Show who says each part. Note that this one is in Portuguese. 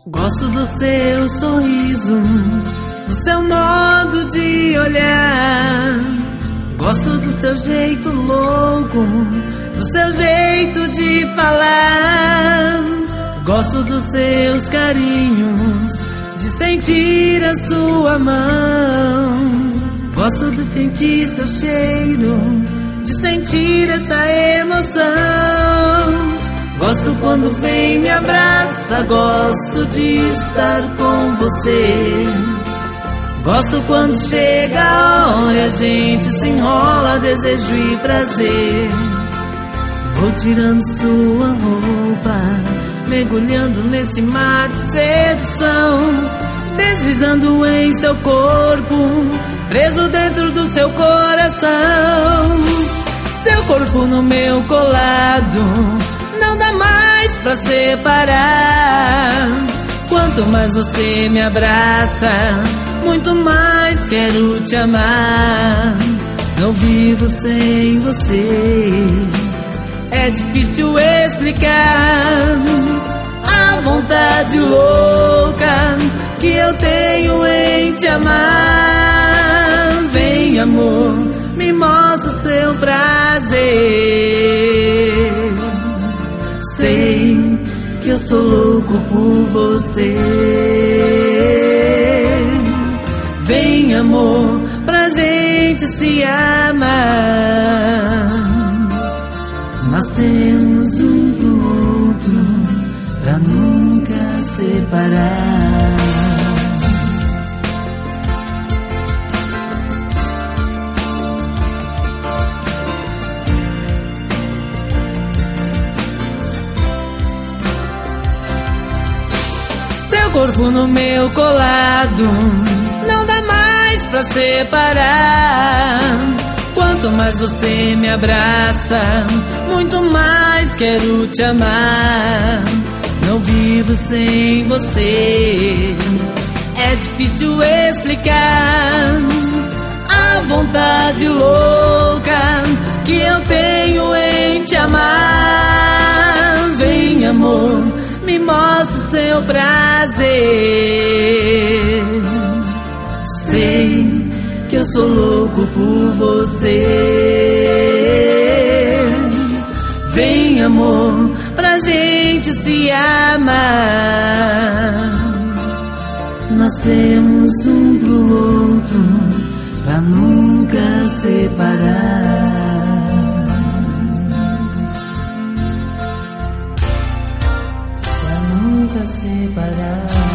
Speaker 1: Gosto do seu sorriso, do seu modo de olhar. Gosto do seu jeito louco, do seu jeito de falar. Gosto dos seus carinhos, de sentir a sua mão. Gosto de sentir seu cheiro, de sentir essa emoção. Gosto quando vem e me abraça, gosto de estar com você. Gosto quando chega a hora e a gente se enrola, desejo e prazer. Vou tirando sua roupa, mergulhando nesse mar de sedução, deslizando em seu corpo, preso dentro do seu coração. Seu corpo no meu colado, não dá mais pra separar. Quanto mais você me abraça, muito mais quero te amar. Não vivo sem você, é difícil explicar a vontade louca que eu tenho em te amar. Vem, amor, me mostra o seu prazer. Sei que eu sou louco por você. Vem, amor, pra gente se amar. Nascemos um pro outro pra nunca separar. Seu corpo no meu colado, não dá mais pra separar. Quanto mais você me abraça, muito mais quero te amar. Não vivo sem você, é difícil explicar a vontade louca que eu tenho em te amar. Vem, amor, me mostra o seu prazer. Sei que eu sou louco por você. Vem, amor, pra gente se amar. Nascemos um pro outro pra nunca separar. Pra nunca separar.